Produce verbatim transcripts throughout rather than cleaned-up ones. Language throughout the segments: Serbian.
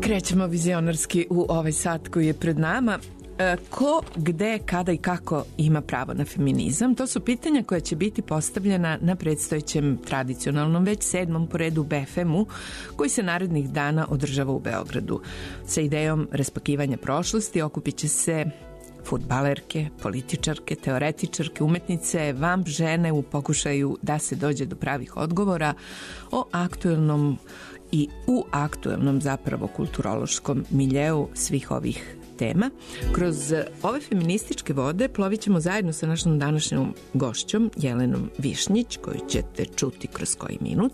Krećemo vizionarski u ovaj sat koji je pred nama. Ko, gde, kada i kako ima pravo na feminizam? To su pitanja koja će biti postavljena na predstojećem tradicionalnom već sedmom po redu B F M-u koji se narednih dana održava u Beogradu. Sa idejom raspakivanja prošlosti okupit će se fudbalerke, političarke, teoretičarke, umetnice, vamp žene u pokušaju da se dođe do pravih odgovora o aktuelnom i u aktuelnom zapravo kulturološkom miljeu svih ovih tema. Kroz ove feminističke vode plovit ćemo zajedno sa našom današnjom gošćom Jelenom Višnjić, koju ćete čuti kroz koji minut.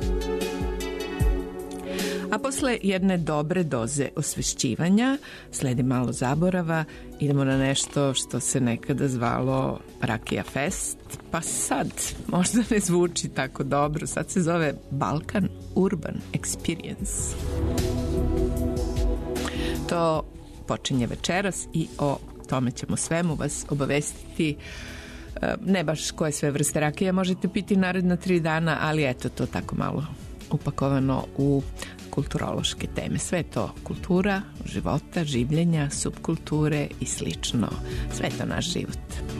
A posle jedne dobre doze osvešćivanja sledi malo zaborava, idemo na nešto što se nekada zvalo Rakija Fest, pa sad možda ne zvuči tako dobro, sad se zove Balkan Urban Experience. To počinje večeras i o tome ćemo svemu vas obavestiti. Ne baš koje sve vrste rakije možete piti naredna tri dana, ali eto to tako malo upakovano u kulturološke teme. Sve to kultura, života, življenja, subkulture i slično. Sve to naš život.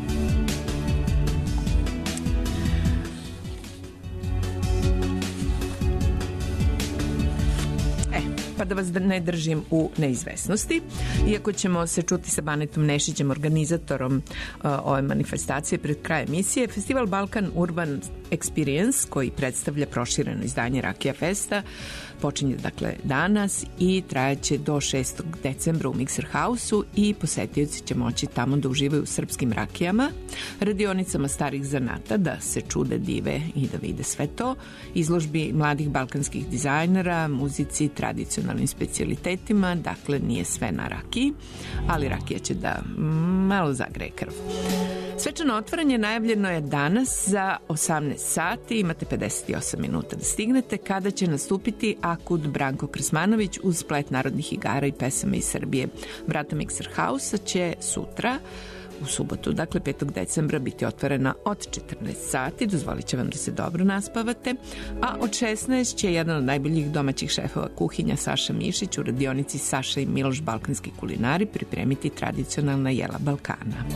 Pa da vas ne držim u neizvesnosti. Iako ćemo se čuti sa Banetom Nešićem, organizatorom uh, ove manifestacije pred kraj emisije, Festival Balkan Urban Experience, koji predstavlja prošireno izdanje Rakija Festa, počinje dakle danas i trajaće do šestog decembra u Mixer House-u i posetioci će moći tamo da uživaju u srpskim rakijama, radionicama starih zanata, da se čude, dive i da vide sve to, izložbi mladih balkanskih dizajnera, muzici, tradicionalnim specijalitetima, dakle nije sve na rakiji, ali rakija će da malo zagreje krv. Svečano otvaranje najavljeno je danas za osamnaest sati, imate pedeset osam minuta da stignete, kada će nastupiti Akud Branko Krsmanović uz splet narodnih igara i pesama iz Srbije. Vrata Mixer House-a će sutra, u subotu, dakle petog decembra, biti otvorena od četrnaest sati, dozvolit će vam da se dobro naspavate, a od šesnaest će jedan od najboljih domaćih šefova kuhinja Saša Mišić u radionici Saša i Miloš balkanski kulinari pripremiti tradicionalna jela Balkana.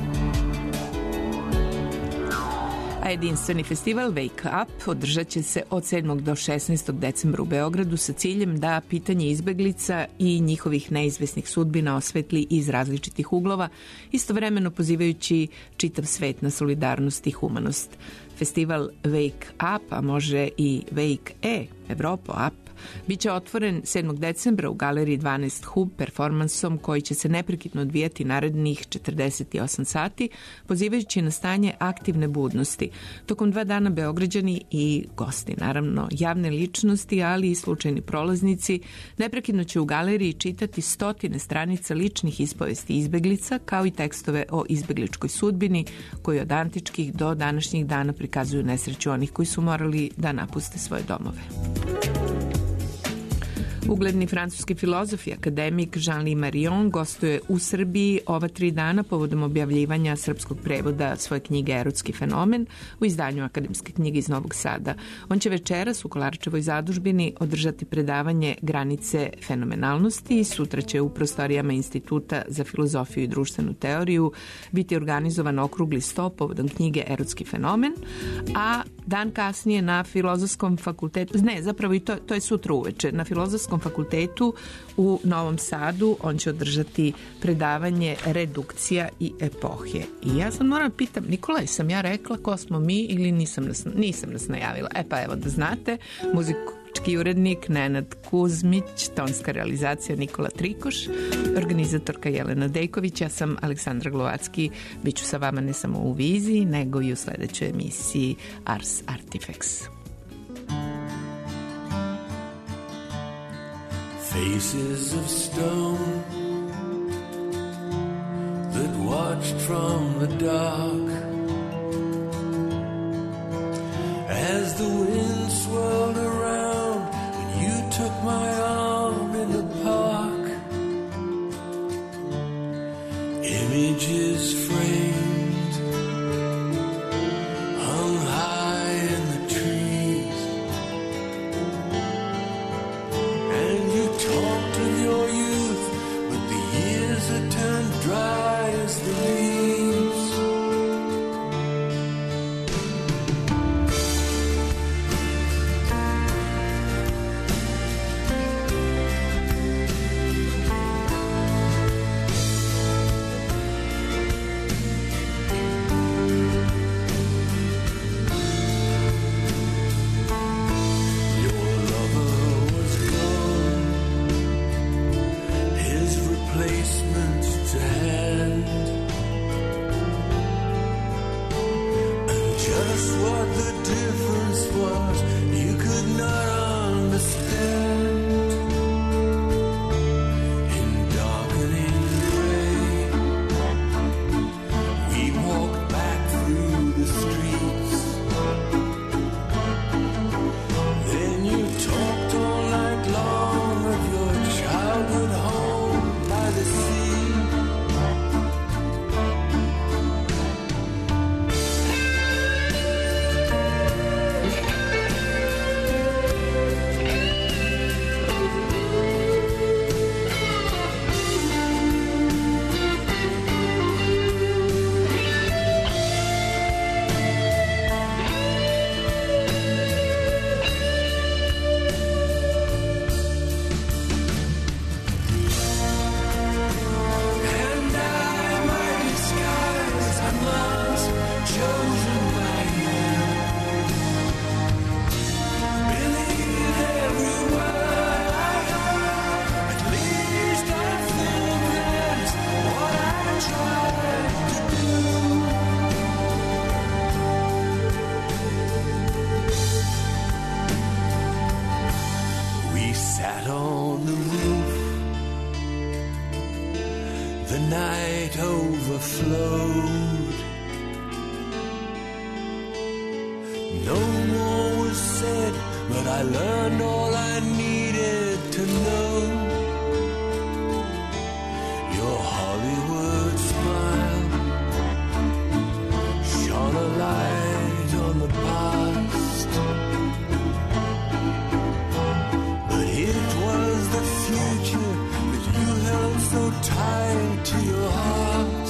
A jedinstveni festival Wake Up održat će se od sedmog do šesnaestog decembra u Beogradu sa ciljem da pitanje izbeglica i njihovih neizvesnih sudbina osvetli iz različitih uglova, istovremeno pozivajući čitav svet na solidarnost i humanost. Festival Wake Up, a može i Wake E, Evropo Up, biće otvoren sedmog decembra u Galeriji dvanaest Hub performansom koji će se neprekidno odvijati narednih četrdeset osam sati, pozivajući na stanje aktivne budnosti. Tokom dva dana Beograđani i gosti, naravno javne ličnosti, ali i slučajni prolaznici, neprekidno će u galeriji čitati stotine stranica ličnih ispovesti izbeglica, kao i tekstove o izbegličkoj sudbini, koji od antičkih do današnjih dana prikazuju nesreću onih koji su morali da napuste svoje domove. Ugledni francuski filozof i akademik Jean-Louis Marion gostuje u Srbiji ova tri dana povodom objavljivanja srpskog prevoda svoje knjige Erotski fenomen u izdanju Akademske knjige iz Novog Sada. On će večeras u Kolarčevoj zadužbini održati predavanje Granice fenomenalnosti. Sutra će u prostorijama Instituta za filozofiju i društvenu teoriju biti organizovan okrugli sto povodom knjige Erotski fenomen, a dan kasnije na Filozofskom fakultetu, ne, zapravo i to, to je sutra uveče, na Filozofskom fakultetu u Novom Sadu on će održati predavanje Redukcija i epohe. I ja sam moram pitam, Nikolaj, sam ja rekla ko smo mi ili nisam nas, nisam nas najavila? E pa evo da znate, muzički urednik Nenad Kuzmić, tonska realizacija Nikola Trikoš, organizatorka Jelena Dejković, ja sam Aleksandra Glovacki, bit ću sa vama ne samo u viziji, nego i u sledećoj emisiji Ars Artifex. Faces of stone that watched from the dark as the wind swirled around when you took my arm in the park. Images framed hung high in the trees, and you talked of your just what the difference was you could not understand. In darkening gray, we walked back through the streets. Then you talked all night long of your childhood home by the sea. Overflowed. No more was said, but I learned all I needed to know. Your Hollywood smile shone a light on the past, but it was the future that you held so tight to your heart.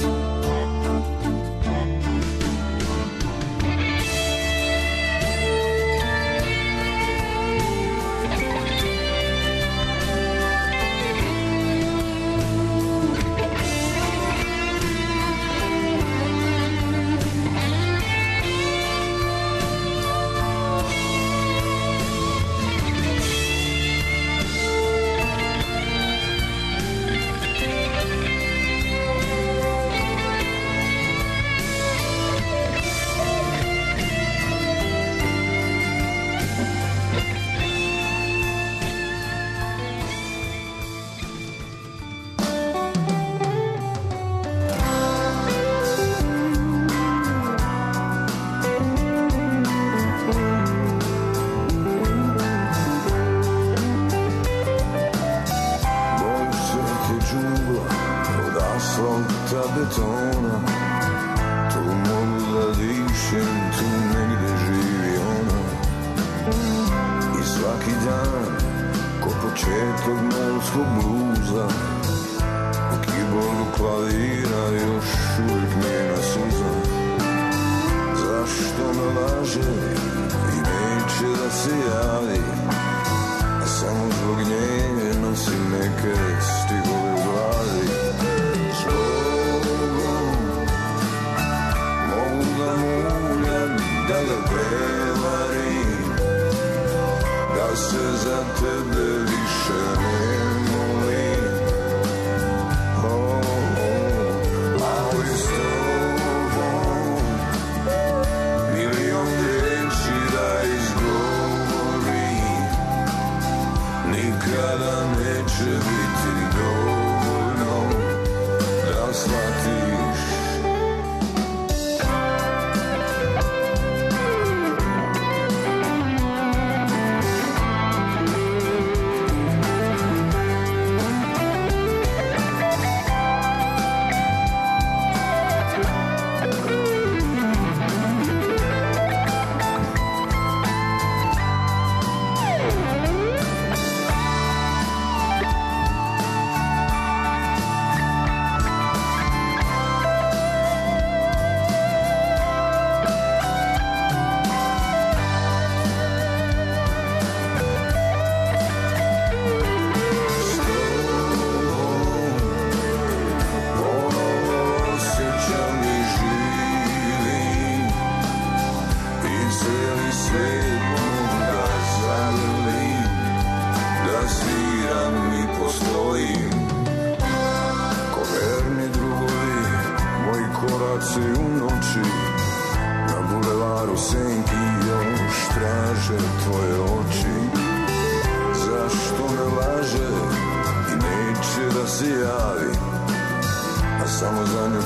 koraci u noći na bulevaru se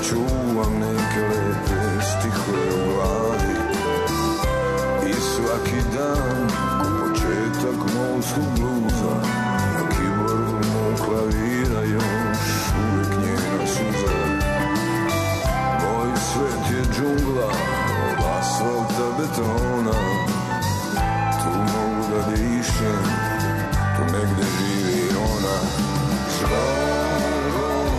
čuvam neke lepe stihove u glavi i svaki dan početak molskog bluza, na keyboardu mog klavira još uvijek njena suza. Moj svet je džungla od asfalta betona, tu mogu da dišem, tu negde živi ona. Slobom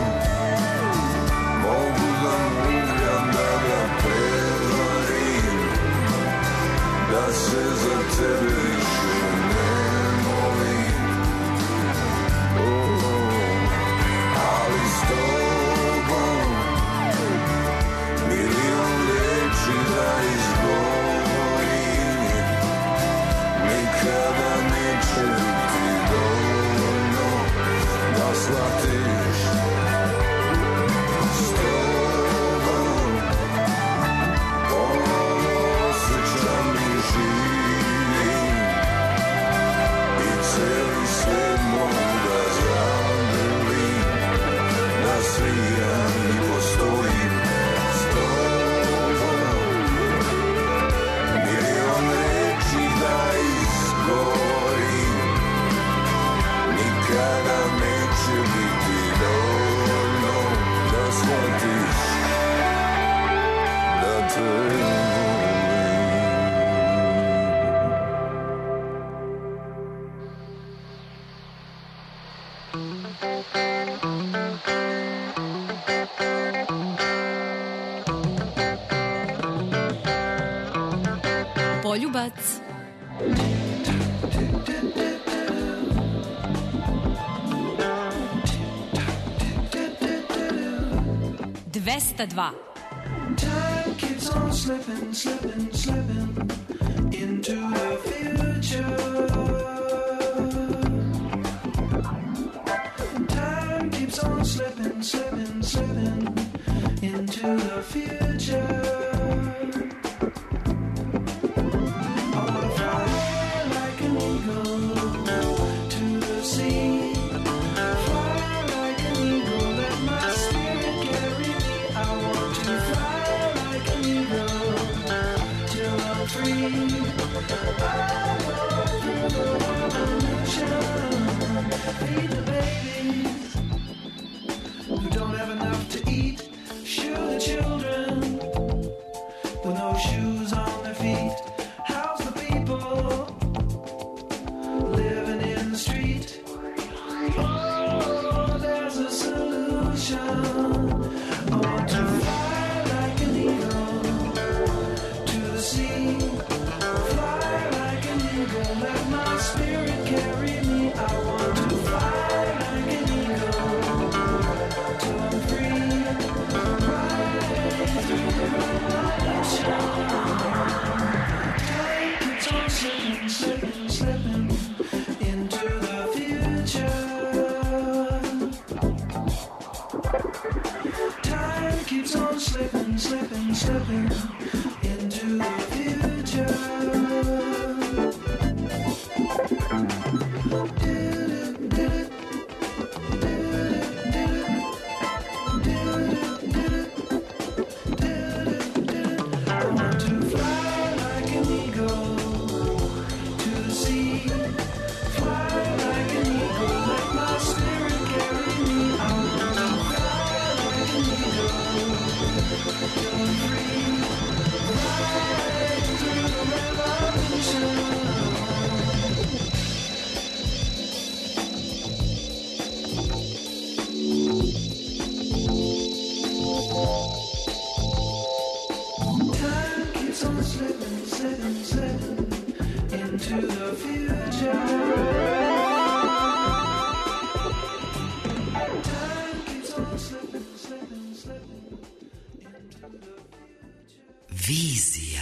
mogu da mugljam, da ga prevarim, da se za tebe više ne molim. Oh, ali s tobom milion reči da izgovorim, nikada neće biti dovoljno da shvatiš. S tobom ponovo osjećam i živim i cijeli svijet mogu da zagrlim, da sviram i postojim. S tobom milion reči da izgovorim, nikada neće biti dovoljno da shvatiš da te volim. Poljubac. dvesta dva. Time keeps on slipping, slipping, slipping into the future. Time keeps on slipping, slipping, slipping into the future. I wanna fly like an eagle to the sea. Fly like an eagle, let my spirit carry me. I want to fly like an eagle till I'm free. I walk through the revolution, feed the babies who don't have enough to eat. Shoe the children with no shoes on their feet. House the people living in the street. Oh, there's a solution. I want to fly like an eagle to the sea. Fly like an eagle, let my spirit carry me. I want to fly like an eagle till I'm free. Right through the revolution. Time keeps on slipping, slipping, slipping into the future. Time keeps on slipping, slipping, slipping into the future. I want to fly like an eagle to the sea. Fly like an eagle, let my spirit carry me. I want to fly like an eagle till I'm free. Right through the revolution. Time keeps on slipping, slipping, slipping into the future. Time keeps on slipping, slipping, slipping into the future. Vizija.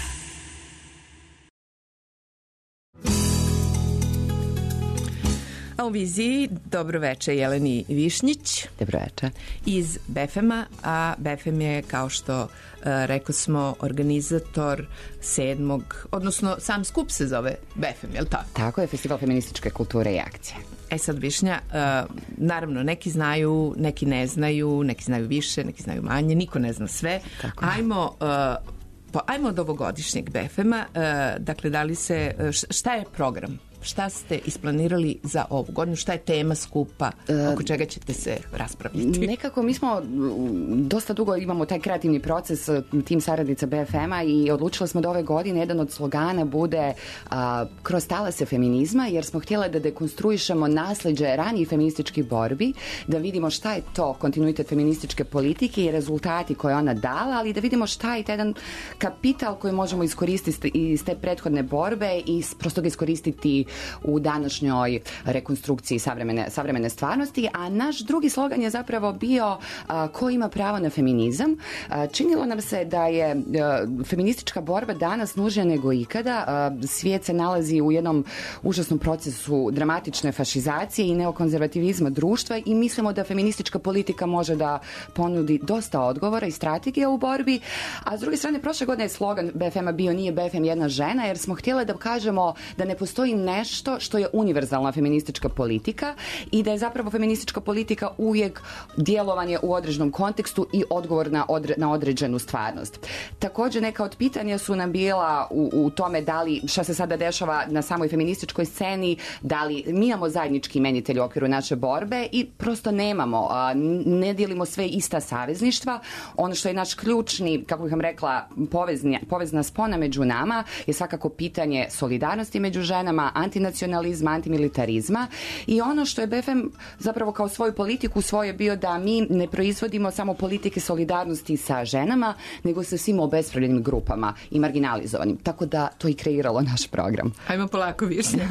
A u viziji dobroveče Jeleni Višnjić. Dobroveče. Iz B F M-a, a B F M je, kao što uh, rekao smo, organizator sedmog, odnosno sam skup se zove B F M, je li tako? Tako je, Festival feminističke kulture i akcije. E sad, Višnja, uh, naravno, neki znaju, neki ne znaju, neki znaju više, neki znaju manje, niko ne zna sve. Tako. Ajmo... Uh, Pa ajmo od ovogodišnjeg B F M-a, uh, dakle, da li se, šta je program? Šta ste isplanirali za ovu godinu? Šta je tema skupa? Oko čega ćete se raspravljati? Nekako mi smo dosta dugo imamo taj kreativni proces, tim saradnica B F M-a, i odlučili smo da ove godine jedan od slogana bude a, kroz talase feminizma, jer smo htjeli da dekonstruišemo nasleđe ranijih feminističkih borbi, da vidimo šta je to kontinuitet feminističke politike i rezultati koje ona dala, ali da vidimo šta je taj jedan kapital koji možemo iskoristiti iz te prethodne borbe i prosto ga iskoristiti u današnjoj rekonstrukciji savremene, savremene stvarnosti, a naš drugi slogan je zapravo bio a, ko ima pravo na feminizam. A, činilo nam se da je a, feministička borba danas nužnija nego ikada. A, svijet se nalazi u jednom užasnom procesu dramatične fašizacije i neokonzervativizma društva i mislimo da feministička politika može da ponudi dosta odgovora i strategija u borbi, a s druge strane prošle godine je slogan B F M-a bio nije B F M jedna žena, jer smo htjeli da kažemo da ne postoji nešto što je univerzalna feministička politika i da je zapravo feministička politika uvijek djelovanje u određenom kontekstu i odgovor na, odre, na određenu stvarnost. Također neka od pitanja su nam bila u, u tome da li, šta se sada dešava na samoj feminističkoj sceni, da li mi imamo zajednički imenitelj u okviru naše borbe i prosto nemamo, a, ne dijelimo sve ista savezništva. Ono što je naš ključni, kako bih vam rekla, povezni, povezna spona među nama je svakako pitanje solidarnosti među ženama, antinacionalizma, antimilitarizma, i ono što je B F M zapravo kao svoju politiku svoje bio da mi ne proizvodimo samo politike solidarnosti sa ženama, nego sa svim obespravljenim grupama i marginalizovanim. Tako da to i kreiralo naš program. Ajmo polako, Višnja.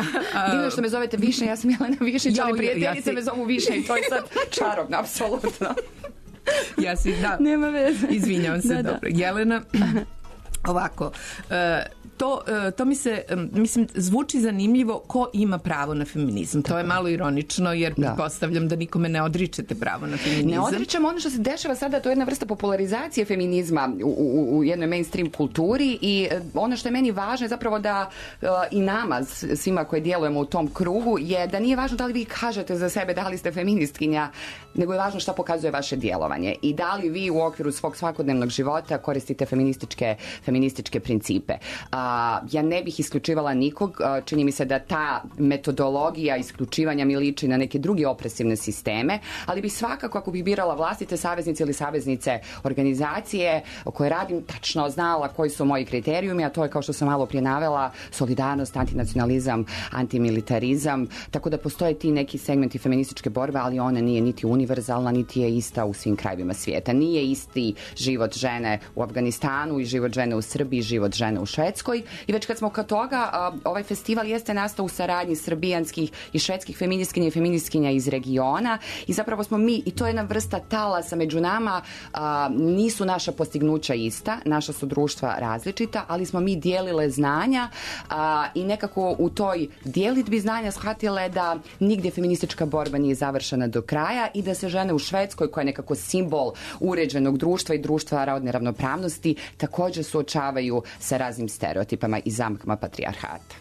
Divno što me zovete Višnja, ja sam Jelena Višnjić, ja, ali prijateljice ja si... me zovu Višnja i to je sad čarobno, apsolutno. Ja si, da. Nema veze. Izvinjavam se, da, dobro. Da. Jelena, ovako, uh, To, to mi se, mislim, zvuči zanimljivo ko ima pravo na feminizam. To je malo ironično, jer da. Pretpostavljam da nikome ne odričete pravo na feminizam. Ne odričemo ono što se dešava sada, to je jedna vrsta popularizacije feminizma u, u, u jednoj mainstream kulturi, i ono što je meni važno je zapravo da uh, i nama, svima koji djelujemo u tom krugu, je da nije važno da li vi kažete za sebe da li ste feministkinja, nego je važno šta pokazuje vaše djelovanje i da li vi u okviru svog svakodnevnog života koristite feminističke, feminističke principe. Uh, ja ne bih isključivala nikog, čini mi se da ta metodologija isključivanja mi liči na neke druge opresivne sisteme, ali bih svakako, ako bih birala vlastite saveznice ili saveznice organizacije o kojoj radim, tačno znala koji su moji kriterijumi, a to je, kao što sam malo prije navela, solidarnost, antinacionalizam, antimilitarizam, tako da postoje ti neki segmenti feminističke borbe, ali ona nije niti univerzalna, niti je ista u svim krajevima svijeta. Nije isti život žene u Afganistanu i život žene u Srbiji, život žene u Švedskoj. I već kad smo kod toga, ovaj festival jeste nastao u saradnji srbijanskih i švedskih feministkinja i feministkinja iz regiona, i zapravo smo mi, i to je jedna vrsta talasa među nama, nisu naša postignuća ista, naša su društva različita, ali smo mi dijelile znanja i nekako u toj dijelitbi znanja shvatile da nigdje feministička borba nije završena do kraja i da se žene u Švedskoj, koja je nekako simbol uređenog društva i društva rodne ravnopravnosti, također suočavaju sa raznim stereotipima i zamkama patrijarhata.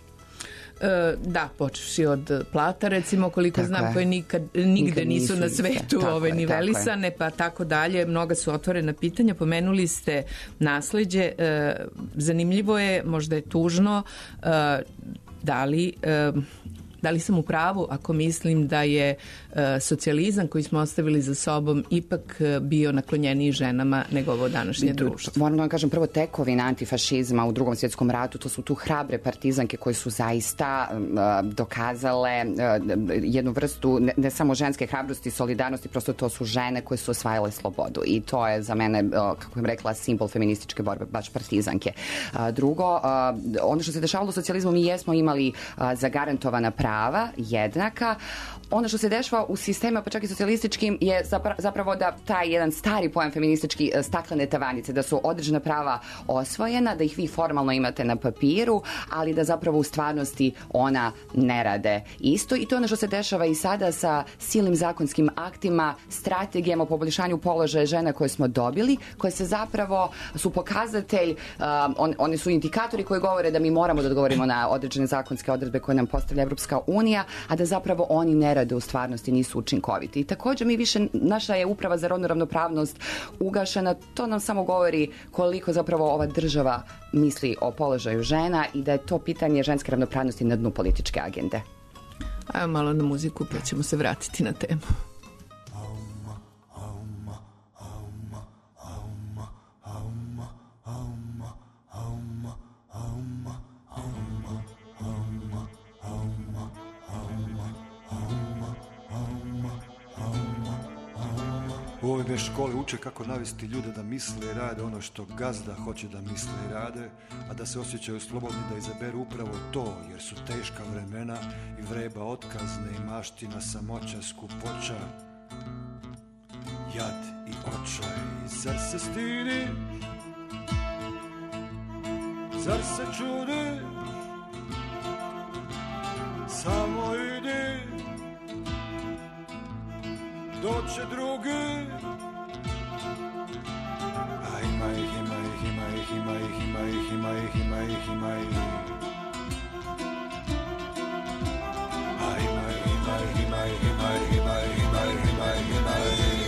E, da, počevši od plata, recimo, koliko tako znam, je. koje nikad, nigde nikad nisu, nisu na iste. svetu Tako ove je, nivelisane, pa tako dalje. Mnoga su otvorena pitanja. Pomenuli ste nasleđe. E, zanimljivo je, možda je tužno, e, da li... E, Da li sam u pravu ako mislim da je uh, socijalizam koji smo ostavili za sobom ipak uh, bio naklonjeniji ženama nego ovo današnje društvo? Moram da vam kažem, prvo tekovina antifašizma u Drugom svjetskom ratu, to su tu hrabre partizanke koje su zaista uh, dokazale uh, jednu vrstu ne, ne samo ženske hrabrosti i solidarnosti, prosto to su žene koje su osvajale slobodu, i to je za mene, uh, kako bih rekla, simbol feminističke borbe, baš partizanke. Uh, drugo, uh, ono što se dešavalo u socijalizmu, mi jesmo imali uh, zagarantovana prava prava jednaka. Ono što se dešava u sistemima, pa čak i socijalističkim, je zapravo da taj jedan stari pojam feministički staklene tavanice, da su određena prava osvojena, da ih vi formalno imate na papiru, ali da zapravo u stvarnosti ona ne rade isto. I to je ono što se dešava i sada sa silnim zakonskim aktima, strategijama o poboljšanju položaja žena koje smo dobili, koje se zapravo su pokazatelj, um, on, oni su indikatori koji govore da mi moramo da odgovorimo na određene zakonske odredbe koje nam postavlja Evropska unija, a da zapravo oni ne rade u stvarnosti, nisu učinkoviti. I također mi više, naša je uprava za rodnu ravnopravnost ugašena, to nam samo govori koliko zapravo ova država misli o položaju žena i da je to pitanje ženske ravnopravnosti na dnu političke agende. Ajmo malo na muziku pa ćemo se vratiti na temu. U ovoj me škole uče kako navesti ljude da misle i rade ono što gazda hoće da misle i rade, a da se osjećaju slobodni da izaberu upravo to, jer su teška vremena i vreba otkazne i maština, samoća, skupoća, jad i očaj. Zar se stidiš? Zar se čudiš? Samo idi, doće drugi. A ima ih, ima ih, ima ih, ima ih, ima ih, ima ih, ima ih, ima ih. A ima ih, ima ih, ima ih, ima ih, ima ih, ima ih, ima ih, ima ih.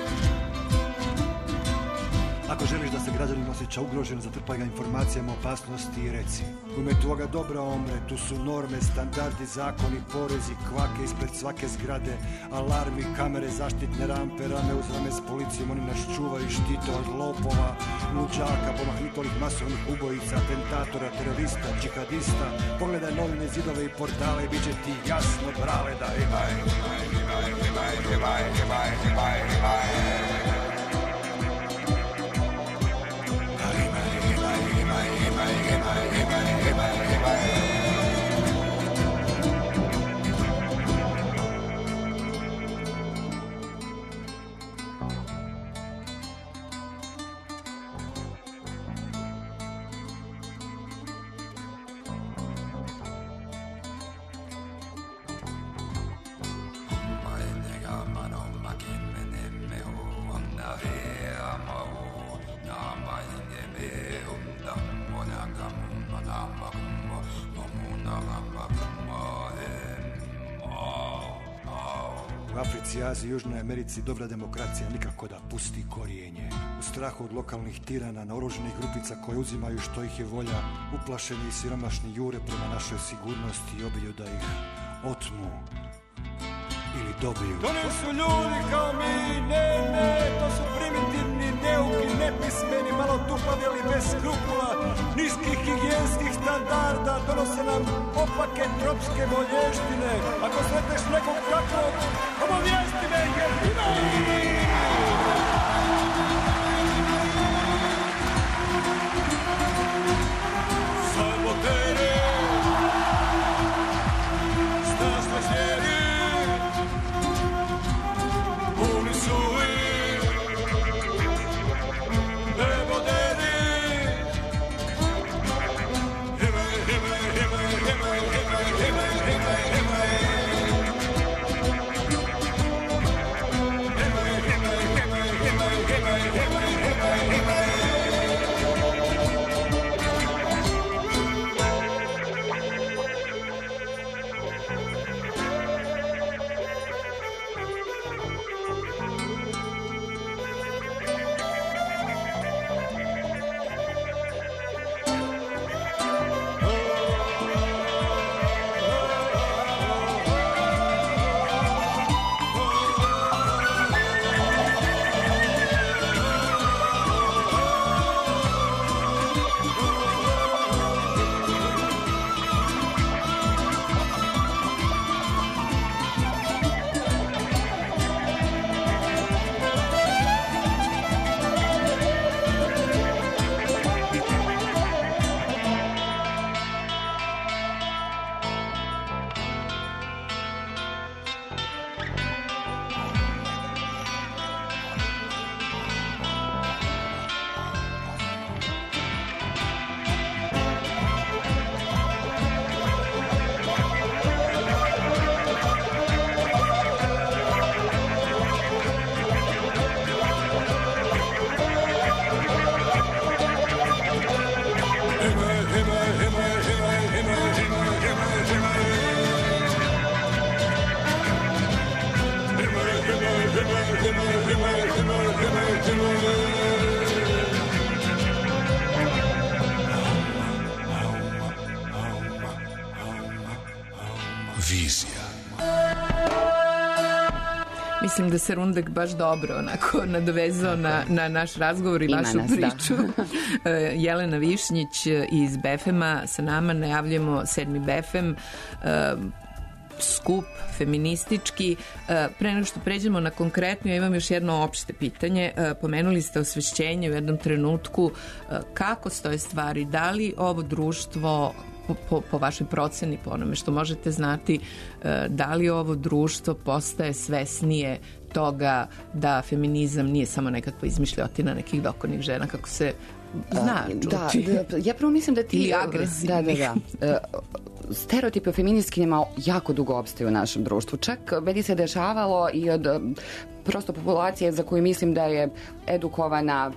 Ako želiš da se građanin osjeća ugrožen, zatrpaj ga informacijama o opasnosti i reci: u ime tvoga dobra omre, tu su norme, standardi, zakoni, porezi, kvake ispred svake zgrade, alarmi, kamere, zaštitne rampe, rame uz rame s policijom, oni nas čuvaju i štite od lopova, luđaka, pomahnitolih masovnih ubojica, atentatora, terorista, džihadista. Pogledaj novine, zidove i portale i bit će ti jasno, brale, da ima, ima, ima, ima, ima, ima, ima, ima, ima. U Africi, Aziji i Južnoj Americi dobra demokracija nikako da pusti korijenje. U strahu od lokalnih tirana, naoruženih grupica koje uzimaju što ih je volja, uplašeni i siromašni jure prema našoj sigurnosti i obilju da ih otmu ili dobiju. To nisu ljudi kao mi, ne, ne, to su primitivni, neuki, nepismeni, malo tupavi, ali bez skrupula, niskih higijenskih standarda, donose nam opake tropske bolještine. Ako sretneš nekog kakvog, obavijesti me, jer ima ih! Saboteri, snažno žnjeri, puni su ih, neboderi. Himaj, himaj, himaj, himaj, himaj, himaj, himaj, himaj. Himaj, himaj, Vizija. Mislim da se Rundek baš dobro onako nadovezao na, na naš razgovor i Ima vašu nas, priču. Da. Jelena Višnjić iz B F M-a sa nama, najavljamo sedmi B F M, skup feministički. Pre nego što pređemo na konkretno, ja imam još jedno opšte pitanje. Pomenuli ste osvešćenje u jednom trenutku. Kako stoje stvari? Da li ovo društvo, po, po, po vašoj proceni, po onome što možete znati, da li ovo društvo postaje svesnije toga da feminizam nije samo nekakva izmišljotina nekih dokonih žena, kako se zna čuti? Da, da, ja prvo mislim da ti... Ili agresivnih. Da, da, da. Stereotipi o feministkinjama jako dugo opstaju u našem društvu. Čak meni se dešavalo i od prosto populacije za koju mislim da je edukovana,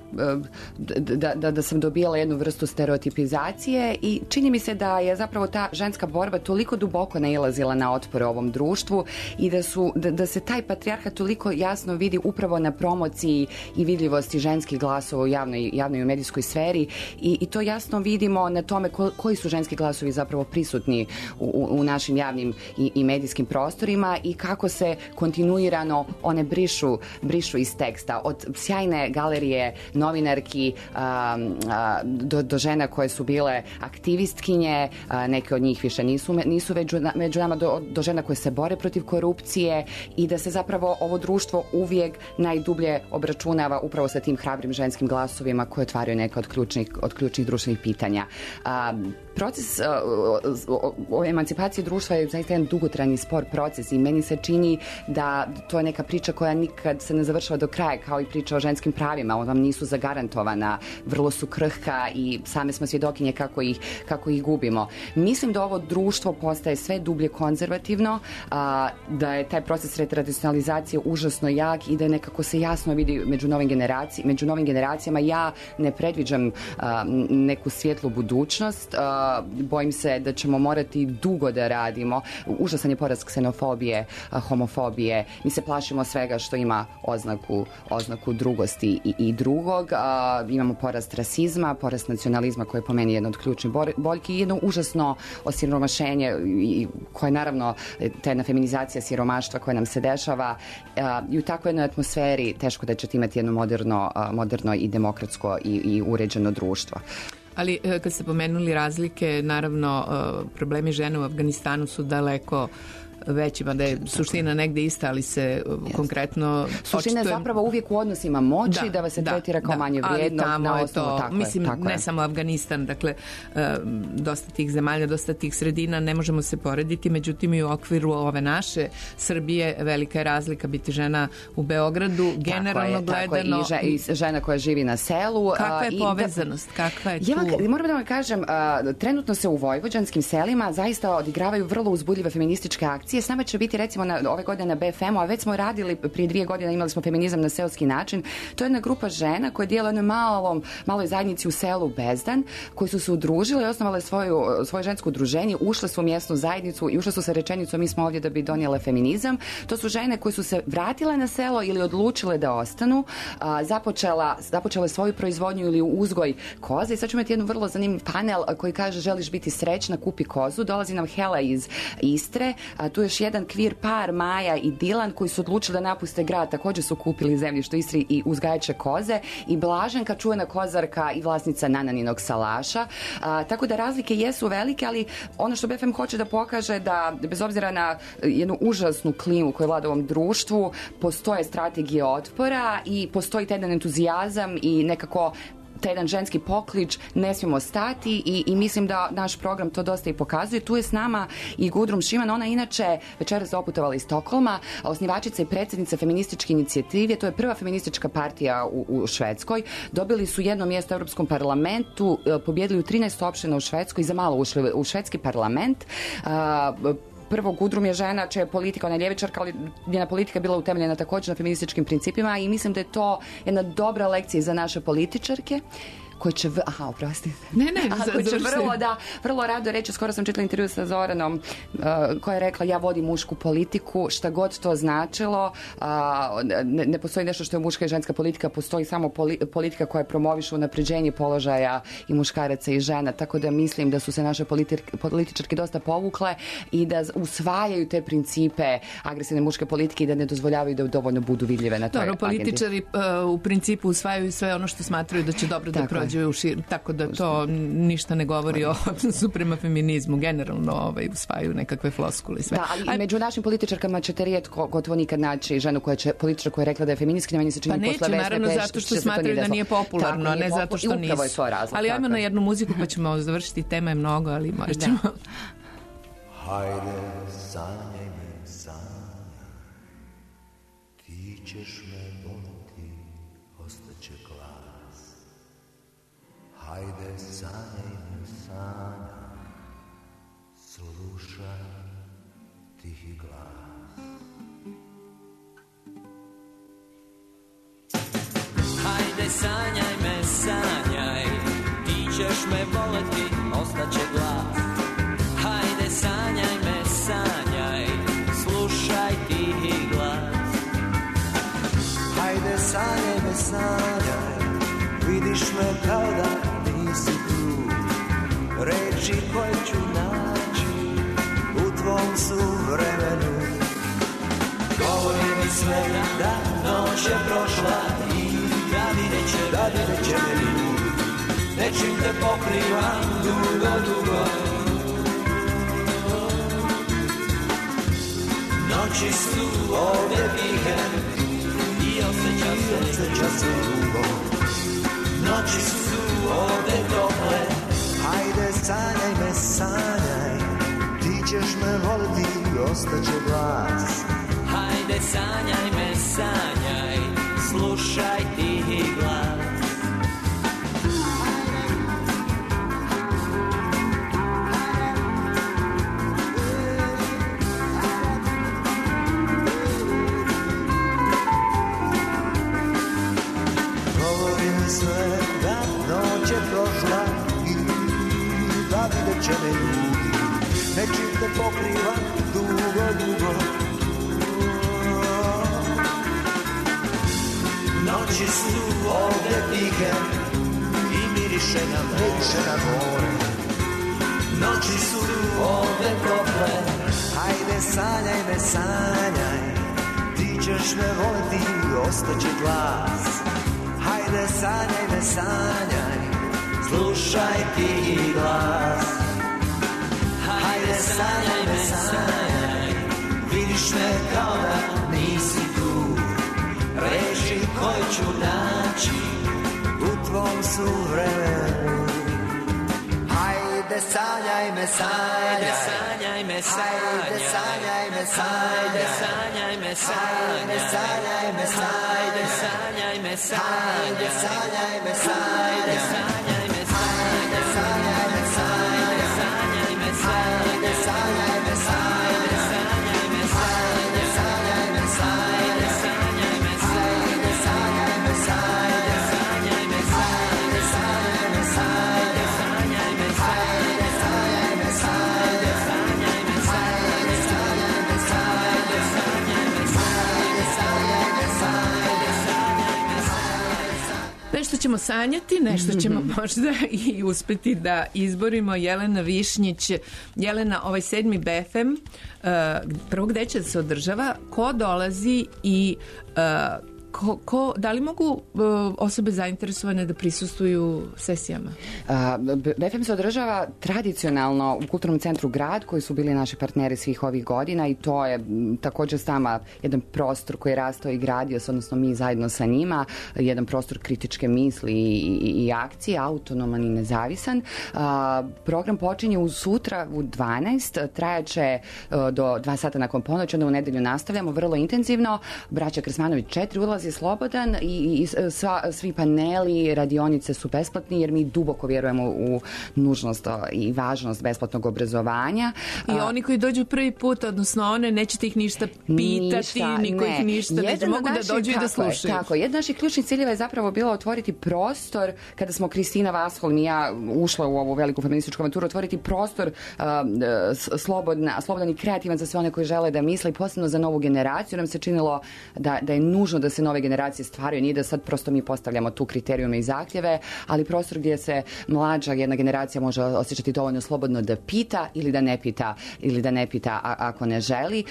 da, da, da sam dobijala jednu vrstu stereotipizacije i čini mi se da je zapravo ta ženska borba toliko duboko nailazila na otpore ovom društvu i da, su, da, da se taj patrijarhat toliko jasno vidi upravo na promociji i vidljivosti ženskih glasova u javnoj, javnoj i medijskoj sferi i, i to jasno vidimo na tome ko, koji su ženski glasovi zapravo prisutni u, u, u našim javnim i, i medijskim prostorima i kako se kontinuirano one brišu brišu iz teksta. Od sjajne galerije novinarki a, a, do, do žena koje su bile aktivistkinje, a, neke od njih više nisu, nisu među, među nama, do, do žena koje se bore protiv korupcije i da se zapravo ovo društvo uvijek najdublje obračunava upravo sa tim hrabrim ženskim glasovima koje otvaraju neka od ključnih, od ključnih društvenih pitanja. A, proces ove emancipacije društva je zaista jedan dugotrajni spor proces i meni se čini da to je neka priča koja nikad se ne završava do kraja, kao i priča o ženskim pravima. Ona vam nisu zagarantovana, vrlo su krhka i same smo svjedokinje kako ih, kako ih gubimo. Mislim da ovo društvo postaje sve dublje konzervativno, a, da je taj proces retradicionalizacije užasno jak i da nekako se jasno vidi među novim, generaci, među novim generacijama. Ja ne predviđam a, neku svjetlu budućnost. A, bojim se da ćemo morati dugo da radimo. Užasan je porast ksenofobije, a, homofobije. Mi se plašimo svega što ima oznaku, oznaku drugosti i, i drugog. A, imamo porast rasizma, porast nacionalizma koji je po meni jedna od ključnih boljki i jedno užasno osiromašenje i, koje naravno ta jedna feminizacija siromaštva koja nam se dešava a, i u takvoj jednoj atmosferi teško da ćete imati jedno moderno, a, moderno i demokratsko i, i uređeno društvo. Ali kad ste pomenuli razlike, naravno problemi žena u Afganistanu su daleko veći, mada je suština negde ista, ali se Just. konkretno... Suština je zapravo uvijek u odnosima moći, da, da vas se da, tretira kao da, manje vrijedno. Ali tamo na je osnovu, to, tako mislim, je, tako ne je. samo Afganistan, dakle, dosta tih zemalja, dosta tih sredina, ne možemo se porediti, međutim i u okviru ove naše Srbije velika je razlika biti žena u Beogradu, generalno tako je, gledano... Tako i, i žena koja živi na selu. Kakva je i povezanost? Da, kakva je tu? Ja moram da vam kažem, a, trenutno se u vojvođanskim selima zaista odigravaju vrlo uzbudljive feminističke akcije. S nama će biti recimo na, ove godine na B F M-u, a već smo radili prije dvije godine, imali smo feminizam na seoski način. To je jedna grupa žena koja dijela jednoj malom, maloj zajednici u selu Bezdan, koji su se udružile i osnovale svoju, svoje žensko udruženje, ušle su u mjesnu zajednicu i ušle su sa rečenicom mi smo ovdje da bi donijele feminizam. To su žene koje su se vratile na selo ili odlučile da ostanu, a, započela, započele svoju proizvodnju ili uzgoj koze. I sad ćemo imati jednu vrlo zanimljiv panel koji kaže želiš biti srećna, kupi kozu. Dolazi nam Hela iz Istre, a tu je još jedan kvir par, Maja i Dilan, koji su odlučili da napuste grad, također su kupili zemljište u Istri i uzgajače koze, i Blaženka, čuvena kozarka i vlasnica Nananinog salaša. A, tako da razlike jesu velike, ali ono što B F M hoće da pokaže da bez obzira na jednu užasnu klimu koja vlada u ovom društvu, postoje strategije otpora i postoji taj jedan entuzijazam i nekako taj jedan ženski poklič, ne smijemo stati i, i mislim da naš program to dosta i pokazuje. Tu je s nama i Gudrun Šiman, ona inače večeras doputovala iz Stokholma, osnivačica i predsjednica feminističke inicijative, to je prva feministička partija u, u Švedskoj. Dobili su jedno mjesto u Europskom parlamentu, pobjedili u trinaest opština u Švedskoj i za malo ušli u švedski parlament. Uh, Prvo, Gudrun je žena čija je politika, ona je ljevičarka, ali njena politika bila utemeljena također na feminističkim principima i mislim da je to jedna dobra lekcija za naše političarke koji će, v- aha, oprostite. Ne, ne, Aha, za- koji će završi. vrlo, da, vrlo rado reći, skoro sam čitala intervju sa Zoranom, uh, koja je rekla, ja vodim mušku politiku, šta god to značilo, uh, ne, ne postoji nešto što je muška i ženska politika, postoji samo poli- politika koja promoviše unapređenje položaja i muškaraca i žena, tako da mislim da su se naše politi- političarke dosta povukle i da usvajaju te principe agresivne muške politike i da ne dozvoljavaju da dovoljno budu vidljive na toj Dobro, agendi. političari uh, u principu usvajaju sve ono što smatraju da će dobro da Tako je. prođe u šir, tako da to ništa ne govori o suprema feminizmu, generalno ovaj, usvajaju nekakve floskule i sve. Da, ali A- i među našim političarkama ćete rijetko gotovo nikad naći ženu koja će, političar koja je rekla da je feministkinja, meni se čini Pa neće, posle Vesne naravno, Peš, zato što će se to smatraju nije da desilo. nije popularno, Tako, a nije ne popu- zato i što nisu. upravo je to razlog. Ali ajmo tako na je. jednu muziku pa ćemo završiti, tema je mnogo, ali morat ćemo. Hajde, sanjaj me, sanjaj, ti ćeš me voliti, ostaće glas. Hajde, sanjaj me, sanjaj, slušaj tihi glas. Hajde sanjaj me, sanjaj, ti ćeš me voleti, ostaće glas. Hajde sanjaj me, sanjaj, slušaj tihi glas. Hajde, sanjaj me, sanjaj, vidiš me kao da nisi tu. Reči koje ću naći u tvom su vremenu. Govori mi sve da noć je prošla i da vidjet će, da vidjet će me ljudi. Nečim te pokrivam dugo, dugo. Noći su ovdje tihe i osjeća se, osjeća se dugo. Noći su ovdje tople. Hajde, sanjaj me, sanjaj, ti ćeš me voliti, ostaće glas. Hajde sanjaj me, sanjaj, slušaj tihi glas. Govori mi sve da noć je prošla i da vidjet će me ljudi. Nečim te pokriva dugo, dugo. Noći su ovdje tihe i miriše na more. Miriše na more. Noći su ovdje tople. Hajde, sanjaj me, sanjaj, ti ćeš me voliti, ostaće glas. Hajde, sanjaj me, sanjaj, slušaj ti glas. Hajde, sanjaj me, sanjaj, vidiš me kao da nisi tu. Reči koje ću naći u tvom su vremenu. Hajde, sanjaj me, sanjaj, Sanjaj me, hajde, sanjaj me, sanjaj, sanjaj me, hajde, sanjaj me, Hajde sanjaj, sanjaj me, hajde, sanjaj, sanjaj me, sanjaj, sanjaj me, hajde, sanjaj me, sanjaj, sanjaj me, hajde, sanjaj me, sanjaj, sanjaj me, hajde, sanjaj me, sanjaj, sanjaj me, hajde, sanjaj me, sanjaj, sanjaj me, hajde, sanjaj me, sanjaj, sanjaj me, hajde, sanjaj me, sanjaj, sanjaj me, hajde, sanjaj me, sanjaj, sanjaj me, hajde, sanjaj me, sanjaj. Nešto ćemo sanjati, nešto ćemo možda i uspeti da izborimo. Jelena Višnjić. Jelena, ovaj sedmi B F M, uh, prvo gde će se održava, ko dolazi i uh, ko, ko, da li mogu uh, osobe zainteresovane da prisustvuju sesijama? B F M se održava tradicionalno u Kulturnom centru Grad, koji su bili naši partneri svih ovih godina, i to je m, također s nama jedan prostor koji je rastao i gradio se, odnosno mi zajedno sa njima, jedan prostor kritičke misli i, i, i akcije, autonoman i nezavisan. A, program počinje u sutra u dvanaest, trajaće a, do dva sata nakon ponoći, onda u nedelju nastavljamo vrlo intenzivno. Braća Krsmanović četiri ulaze ulaz je slobodan i, i sva, svi paneli, radionice su besplatni jer mi duboko vjerujemo u nužnost i važnost besplatnog obrazovanja. I uh, oni koji dođu prvi put, odnosno one, nećete ih ništa pitati, ništa, niko ne. ih ništa, ne mogu naših, da dođu i da slušaju. Tako, jedan naših ključnih ciljeva je zapravo bilo otvoriti prostor, kada smo Kristina Vasholm i ja ušla u ovu veliku feminističku avanturu, otvoriti prostor uh, slobodna, slobodan i kreativan za sve one koji žele da misle i posebno za novu generaciju. Nam se činilo da, da je nužno da se nove generacije stvaraju, nije da sad prosto mi postavljamo tu kriterijume i zahtjeve, ali prostor gdje se mlađa jedna generacija može osjećati dovoljno slobodno da pita ili da ne pita, ili da ne pita a, ako ne želi.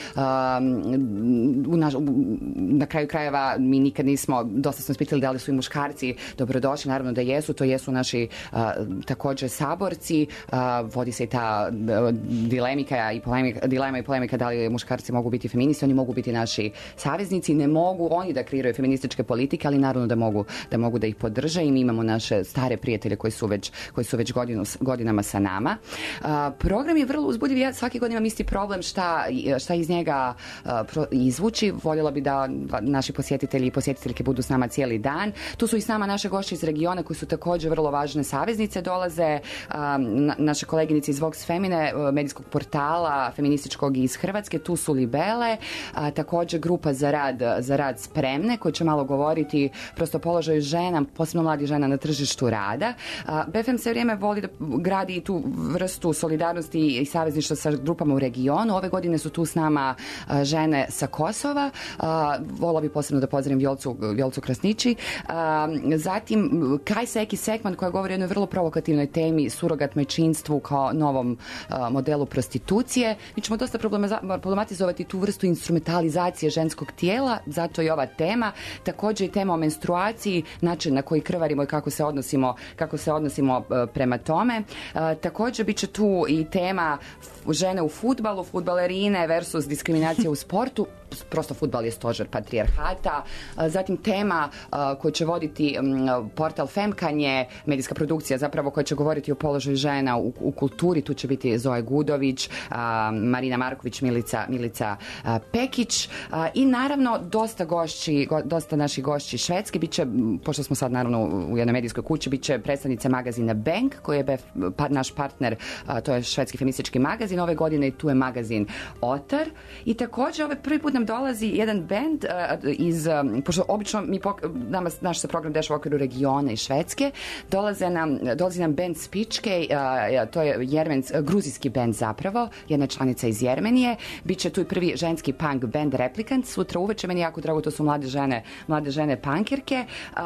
Um, u naš, u, na kraju krajeva mi nikad nismo, dosta smo spitali da li su i muškarci dobrodošli, naravno da jesu, to jesu naši uh, također saborci, uh, vodi se i ta uh, dilemika i polemika, dilema i polemika da li muškarci mogu biti feministi, oni mogu biti naši saveznici, ne mogu oni da kreiraju feminističke politike, ali naravno da mogu da mogu da ih podrže i mi imamo naše stare prijatelje koji su već, koji su već godinu, godinama sa nama. Uh, program je vrlo uzbudljiv, ja svake godine imam isti problem šta, šta iz njega uh, pro, izvući. Voljela bi da naši posjetitelji i posjetiteljke budu s nama cijeli dan. Tu su i s nama naše gošće iz regiona koji su također vrlo važne saveznice. Dolaze um, na, naše koleginice iz Vox Femine, uh, medijskog portala feminističkog iz Hrvatske. Tu su Libele, uh, također grupa za rad, za rad Spremne, koji će malo govoriti prosto o položaju žena, posebno mladih žena na tržištu rada. Uh, B F M se vrijeme voli da gradi tu vrstu solidarnosti i savezništva sa grupama u regionu. Ove godine su tu s nama uh, žene sa Kosova. Uh, vola bi posebno da pozdravim Vjolcu, Vjolcu Krasnići. Uh, zatim Kajsa Eki Sekman koja govori o jednoj vrlo provokativnoj temi surogat majčinstvu kao novom uh, modelu prostitucije. Mi ćemo dosta problematizovati tu vrstu instrumentalizacije ženskog tijela, zato i ova tema. Također i tema o menstruaciji, način na koji krvarimo i kako se odnosimo, kako se odnosimo uh, prema tome. Uh, također bit će tu i tema žene u fudbalu, fudbalerine versus diskriminacija u sportu. Prosto fudbal je stožer patrijarhata. Zatim tema uh, koju će voditi um, portal Femkanje, medijska produkcija zapravo koja će govoriti o položaju žena u, u kulturi. Tu će biti Zoja Gudović, uh, Marina Marković, Milica, Milica uh, Pekić uh, i naravno dosta gošći, go, dosta naših gošći Švedske. Biće, pošto smo sad naravno u jednoj medijskoj kući, bit će predstavnica magazina Bank koji je bef, pa, naš partner, uh, to je švedski feministički magazin. Ove godine i tu je magazin Otar. I također ovaj prvi put nam dolazi jedan band uh, iz, um, pošto obično mi pok, nama, naš se program dešava u okviru regiona i Švedske, dolaze nam, dolazi nam band Spičke, uh, to je jermenc, uh, gruzijski band zapravo, jedna članica iz Jermenije. Biće tu i prvi ženski punk band Replikant, sutra uveče, meni jako drago, to su mlade žene, mlade žene punkirke uh,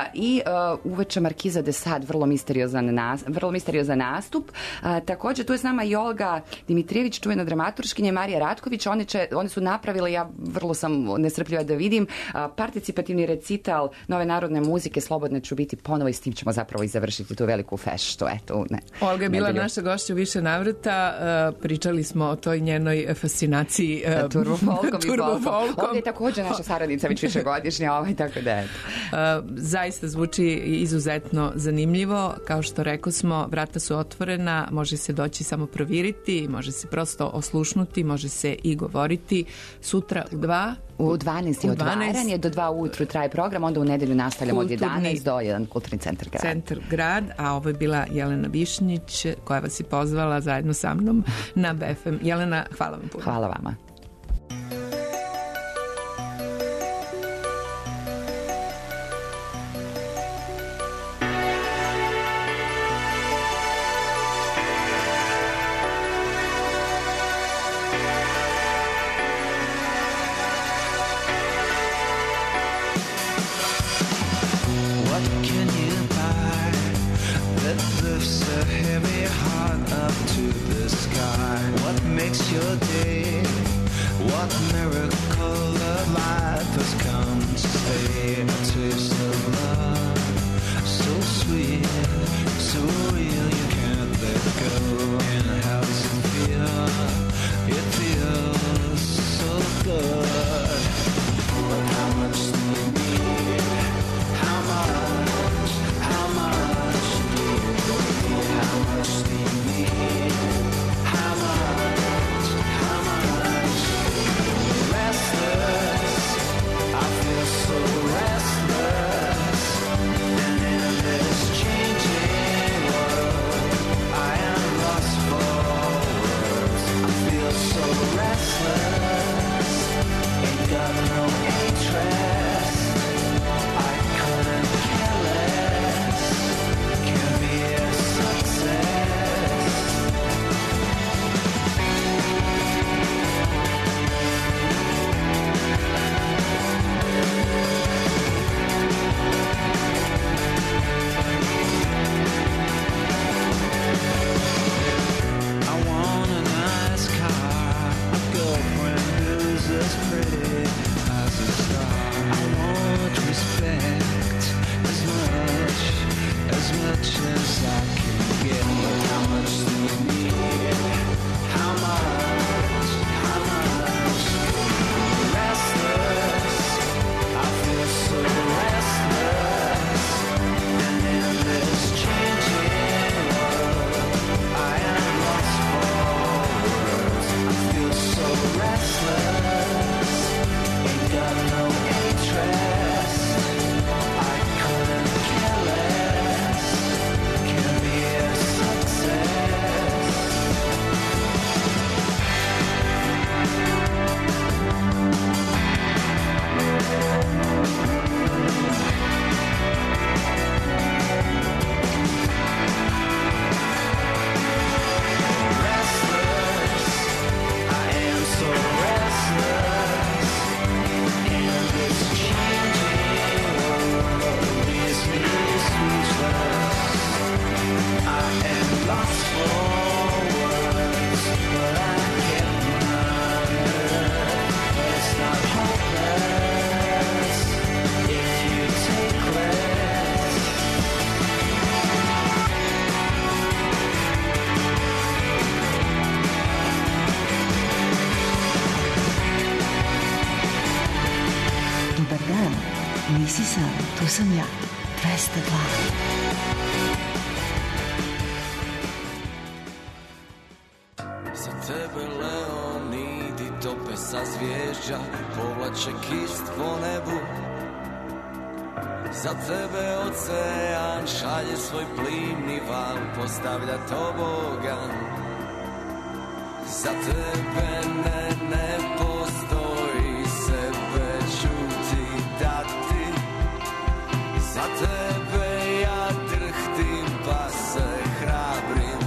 i uh, uveče Markiza de Sad, vrlo misteriozan, nas, vrlo misteriozan nastup. Uh, također tu je s nama i Olga Dimitrijević, čuvena dramaturškinja, i Marija Ratković, one, će, one su napravile, ja vrlo sam nesrpljiva da vidim, a, participativni recital nove narodne muzike, Slobodne ću biti ponovo i s tim ćemo zapravo i završiti tu veliku feštu. Eto, ne, Olga je bila nedelju. naša gošća u više navrata, uh, pričali smo o toj njenoj fascinaciji uh, turbofolkom. turbofolkom. Ovdje je također naša saradnica već višegodišnja, ovaj, tako da eto. Uh, zaista zvuči izuzetno zanimljivo. Kao što rekao smo, vrata su otvorena, može se doći samo provjeriti, može se prosto oslušnuti, može se i govoriti. Sutra u dva U dvanaest je otvaranje, do dva ujutru traje program, onda u nedelju nastavljamo od jedanaest do jedan kulturni centar grad. Centar grad, a ovo je bila Jelena Višnjić koja vas je pozvala zajedno sa mnom na B F M. Jelena, hvala vam puno. Hvala vama. So sam ja, dvesta dva. Za tebe Leonidi tope sa zvježđa, povlače kist po nebu. Za tebe ocean šalje svoj plimni val, postavlja tobogan. Za tebe ne, ne postoji, sebe ću ti dati. Za tebe ja drhtim pa se hrabrim.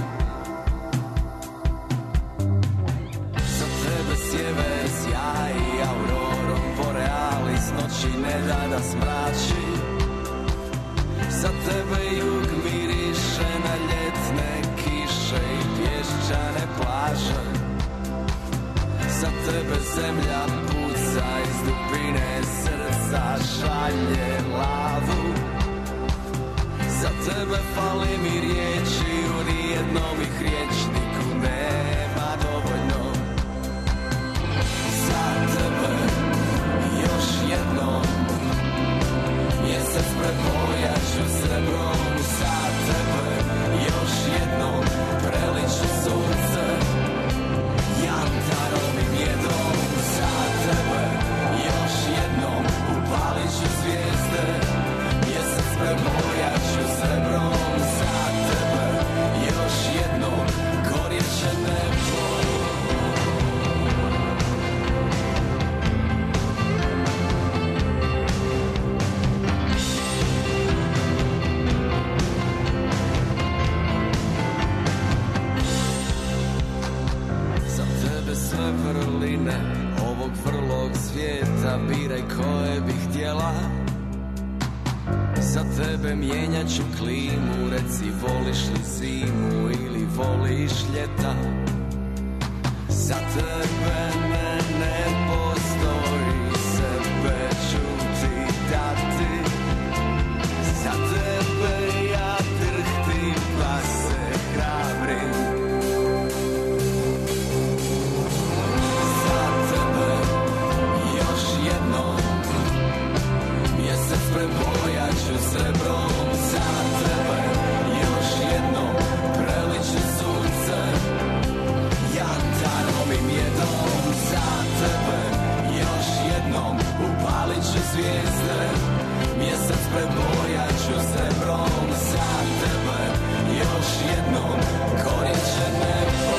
Za tebe sjever sjaji aurorom borealis, noći ne da da smrači. Za tebe jug miriše na ljetne kiše i pješčane plaže. Za tebe zemlja puca iz dubine srca, šalje lavu. Za tebe fali mi riječi, u nijednom ih riječniku nema dovoljno. Za tebe još jednom mjesec prebojaću srebrom. Za tebe još jednom preliću sunce jantarovim jedom. Za tebe još jednom upalit ću zvijezde, mjesec prebojaću srebrom. Za tebe još jednom gorjeće nebo. Sve vrline ovog vrlog svijeta, biraj koje bih htjela. Za tebe mijenjat ću klimu, reci voliš li zimu ili voliš ljeta. Za tebe ne, ne postoji, sebe ću ti dati. Za tebe ja drhtim pa se hrabrim. Prebojaću srebrom. Za tebe još jednom preliću sunce jantarovim jedom. Za tebe još jednom upalit ću zvijezde, mjesec prebojaću srebrom. Za tebe još jednom gorjeće nebo.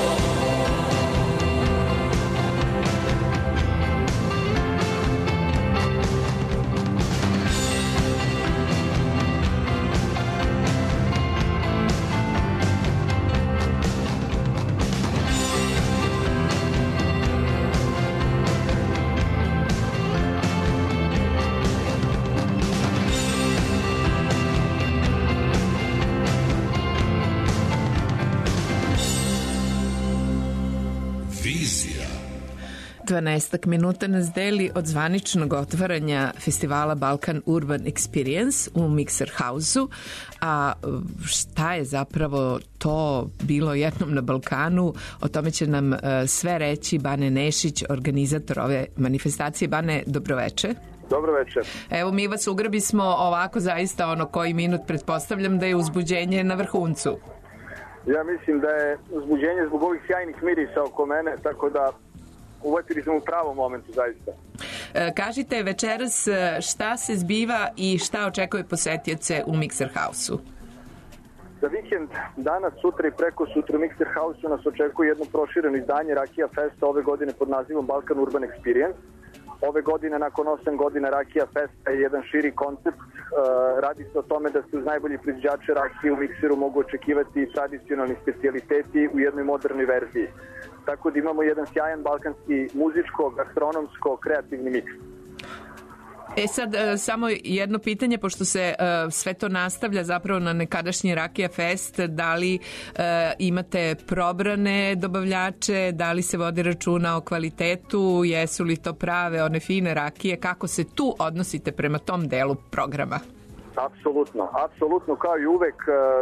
dvanaestak minuta nas deli od zvaničnog otvaranja festivala Balkan Urban Experience u Mixer House-u, a šta je zapravo to bilo jednom na Balkanu, o tome će nam sve reći Bane Nešić, organizator ove manifestacije. Bane, dobroveče. Dobro večer. Evo, mi vas ugrabi smo ovako zaista ono koji minut, pretpostavljam da je uzbuđenje na vrhuncu. Ja mislim da je uzbuđenje zbog ovih sjajnih mirisa oko mene, tako da uvatili smo u pravom momentu zaista. E, kažite večeras šta se zbiva i šta očekuje posetioce u Mixer House-u? Za vikend, danas, sutra i preko sutra u Mixer House-u nas očekuje jedno prošireno izdanje Rakija Festa ove godine pod nazivom Balkan Urban Experience. Ove godine, nakon osam godina Rakija Festa je jedan širi koncept. E, radi se o tome da se uz najbolji proizvođače rakije u mikseru mogu očekivati tradicionalni specijaliteti u jednoj modernoj verziji. Tako da imamo jedan sjajan balkanski muzičko, gastronomsko, kreativni miks. E sad, samo jedno pitanje, pošto se uh, sve to nastavlja zapravo na nekadašnji Rakija Fest, da li uh, imate probrane dobavljače, da li se vodi računa o kvalitetu, jesu li to prave, one fine rakije, kako se tu odnosite prema tom delu programa? Apsolutno, apsolutno, kao i uvek, uh,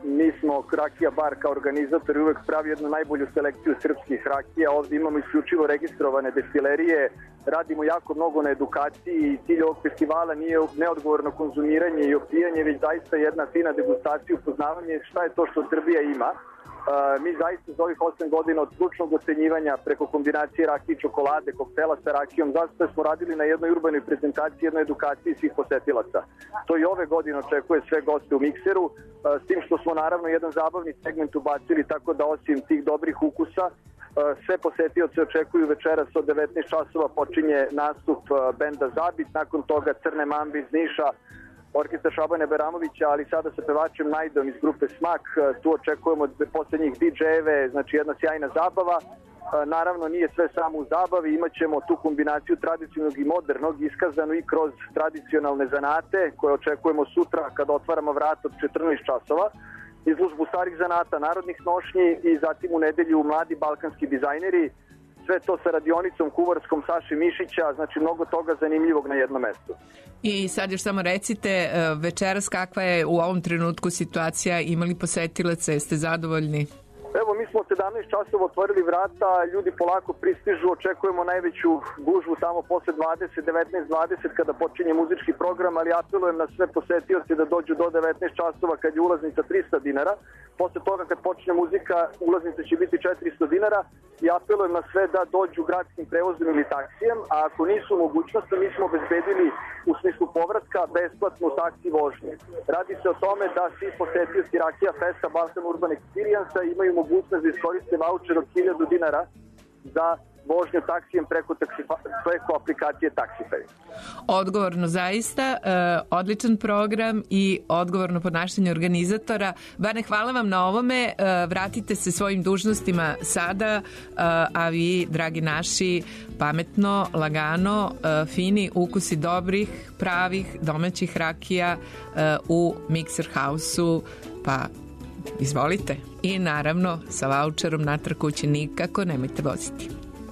Mi smo Rakija bar kao organizator uvek pravi jednu najbolju selekciju srpskih rakija. Ovdje imamo isključivo registrovane destilerije, radimo jako mnogo na edukaciji i cilj ovog festivala nije neodgovorno konzumiranje i opijanje, već zaista jedna fina degustacija, upoznavanje šta je to što Srbija ima. Uh, mi zaista za ovih osam godina od stručnog ocenjivanja preko kombinacije rakije i čokolade, koktela sa rakijom, zaista smo radili na jednoj urbanoj prezentaciji, jednoj edukaciji svih posetilaca. To i ove godine očekuje sve goste u mikseru, uh, s tim što smo naravno jedan zabavni segment ubacili, tako da osim tih dobrih ukusa, uh, sve posetioce očekuju večeras od devetnaest časova počinje nastup uh, benda Zabit, nakon toga Crne mambe iz Niša, orkestar Šabane Beramovića, ali sada sa pevačem Najdom iz grupe Smak. Tu očekujemo posljednjih didžejeve, znači jedna sjajna zabava. Naravno, nije sve samo u zabavi, imat ćemo tu kombinaciju tradicionalnog i modernog, iskazanu i kroz tradicionalne zanate, koje očekujemo sutra kada otvaramo vrat od četrnaest časova, izložbu starih zanata, narodnih nošnji i zatim u nedelju mladi balkanski dizajneri, sve to sa radionicom kuvarskom Saše Mišića, znači mnogo toga zanimljivog na jednom mestu. I sad još samo recite, večeras kakva je u ovom trenutku situacija, imali posetilaca, jeste zadovoljni? Evo, mi smo od sedamnaest časova otvorili vrata, ljudi polako pristižu, očekujemo najveću gužvu tamo posle dvadeset, devetnaest, dvadeset kada počinje muzički program, ali apelujem na sve posetioce da dođu do devetnaest časova kad je ulaznica trista dinara. Posle toga kad počne muzika, ulaznica će biti četiristo dinara i apelujem na sve da dođu gradskim prevozom ili taksijem, a ako nisu u mogućnosti, mi smo obezbedili u smislu povratka besplatnu taksi vožnje. Radi se o tome da svi posetioci Rakija Festa Balkan Urban Experience imaju mogućnost da iskoriste vaučer od hiljadu dinara za vožnju taksijem preko, taksifa, preko aplikacije Taxify. Odgovorno zaista, uh, odličan program i odgovorno ponašanje organizatora. Bane, hvala vam na ovome. Uh, vratite se svojim dužnostima sada, uh, a vi, dragi naši, pametno, lagano, uh, fini ukusi dobrih, pravih, domaćih rakija uh, u Mixer House-u, pa izvolite. I naravno, sa vaučerom natrag kući nikako nemojte voziti.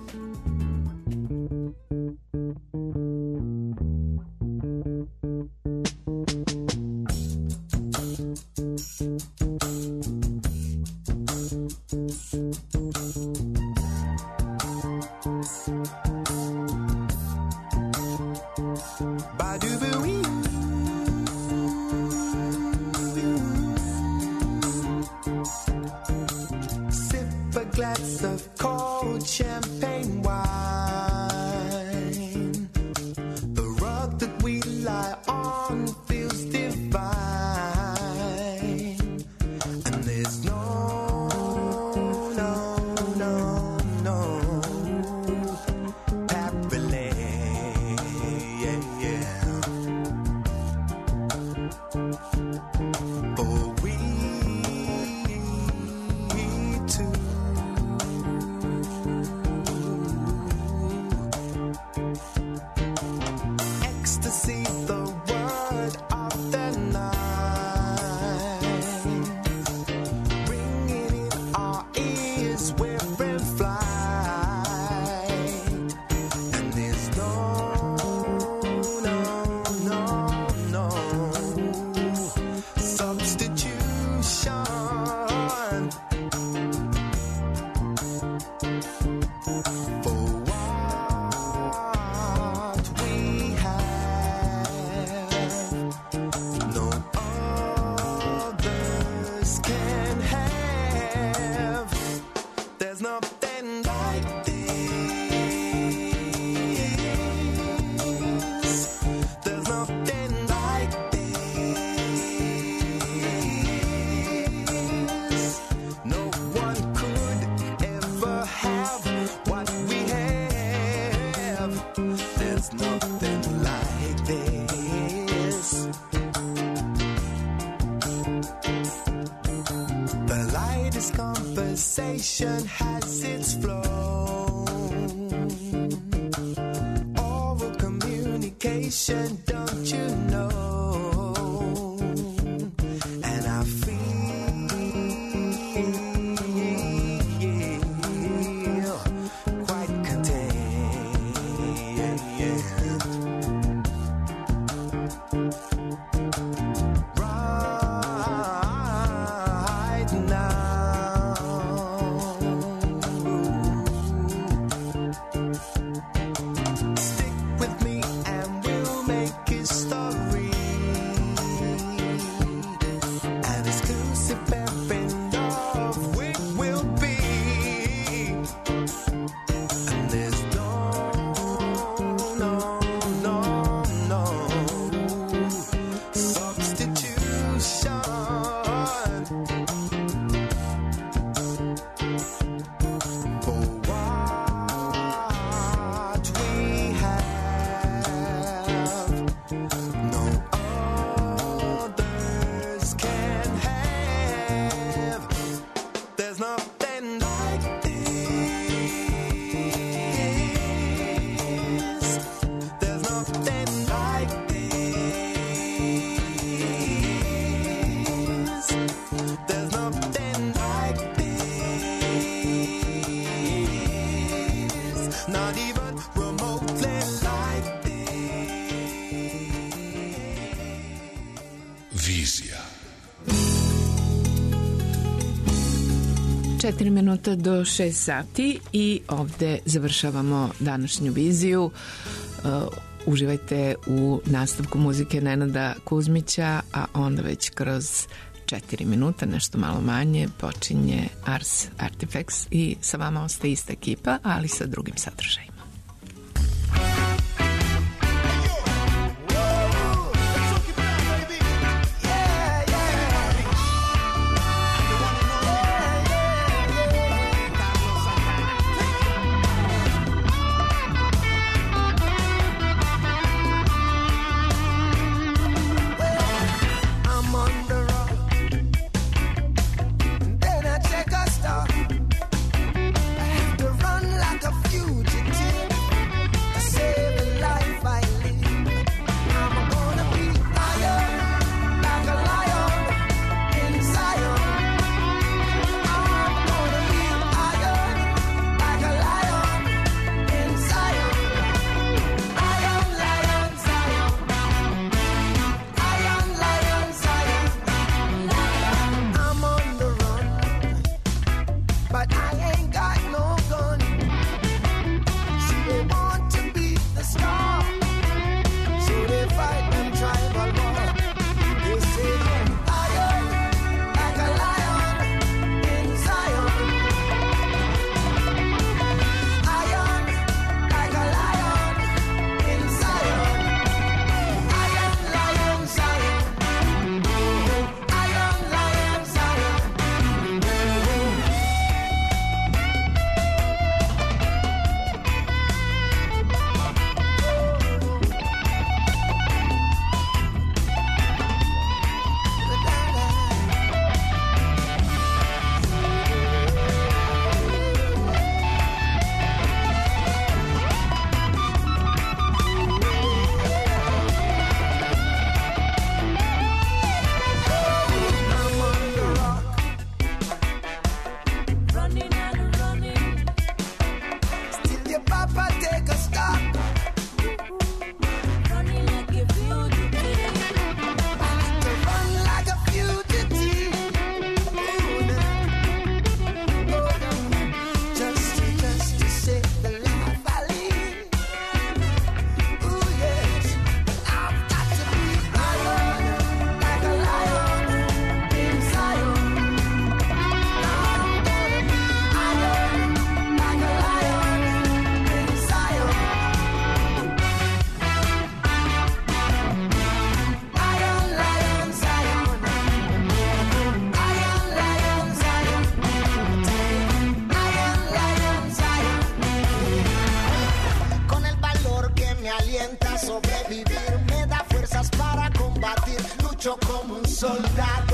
Has its flow. Oral communication, don't you know? And I feel quite content. not even remotely like this. Vizija. Četiri minuta do šest sati i ovde završavamo današnju viziju. Uh, uživajte u nastavku muzike Nenada Kuzmića, a onda već kroz četiri minuta, nešto malo manje, počinje Ars Artifacts i sa vama ostaje ista ekipa, ali sa drugim sadržajima. Sobrevivir me da fuerzas para combatir, lucho como un soldado.